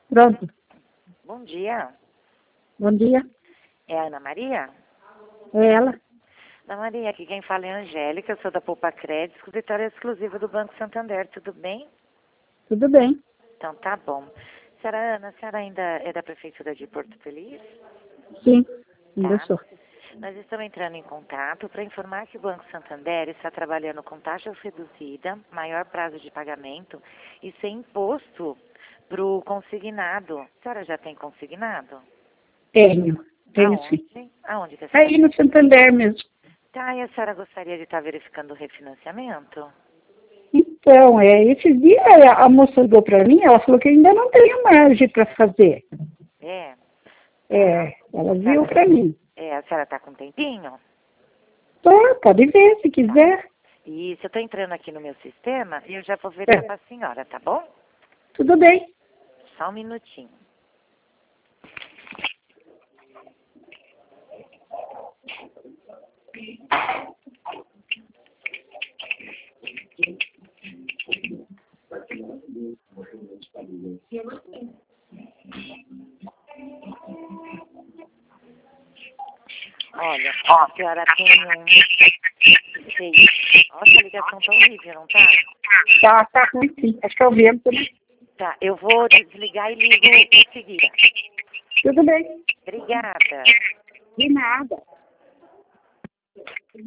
Pronto. Bom dia. Bom dia. É a Ana Maria? É ela? Ana Maria, aqui quem fala é a Angélica, eu sou da Poupa Crédito, escritório exclusivo do Banco Santander, tudo bem? Tudo bem. Então tá bom. Senhora Ana, a senhora ainda é da Prefeitura de Porto Feliz? Sim, ainda Tá. sou. Nós estamos entrando em contato para informar que o Banco Santander está trabalhando com taxa reduzida, maior prazo de pagamento e sem imposto para o consignado. A senhora já tem consignado? Tenho sim. Aonde? Aonde que a senhora... Aí no Santander mesmo. Tá, e a senhora gostaria de estar verificando o refinanciamento? Então, esses dias a moça ligou para mim, ela falou que ainda não tenho margem para fazer. É. Ela viu para mim. A senhora está com um tempinho? Pode ver se quiser. Isso, eu estou entrando aqui no meu sistema e eu já vou verificar para a senhora, tá bom? Tudo bem. Só um minutinho. Olha, a senhora tem um... Nossa, a ligação tá horrível, não tá? Tá ruim sim. Acho que é o vento, né? Tá, eu vou desligar e ligo em seguida. Tudo bem. Obrigada. De nada.